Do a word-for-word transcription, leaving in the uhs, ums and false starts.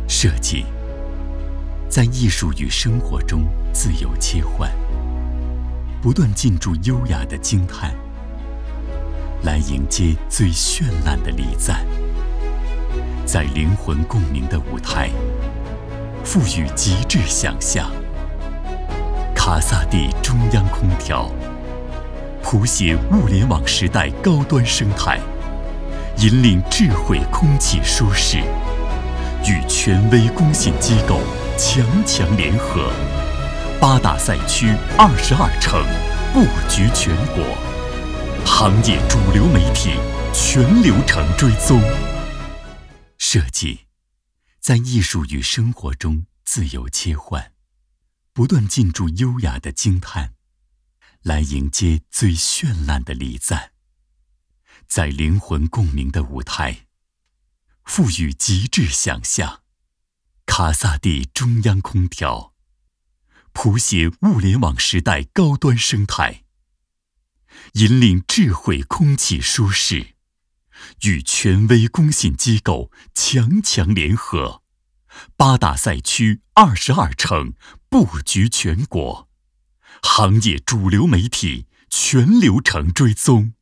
设计在艺术与生活中自由切换，不断进驻优雅的惊叹，来迎接最绚烂的礼赞。在灵魂共鸣的舞台，赋予极致想象。卡萨帝中央空调，谱写物联网时代高端生态，引领智慧空气舒适，与权威公信机构强强联合，八大赛区二十二城布局全国，行业主流媒体全流程追踪。设计在艺术与生活中自由切换，不断进驻优雅的惊叹，来迎接最绚烂的礼赞。在灵魂共鸣的舞台，赋予极致想象。卡萨帝中央空调，谱写物联网时代高端生态，引领智慧空气舒适，与权威公信机构强强联合，八大赛区二十二城布局全国，行业主流媒体全流程追踪。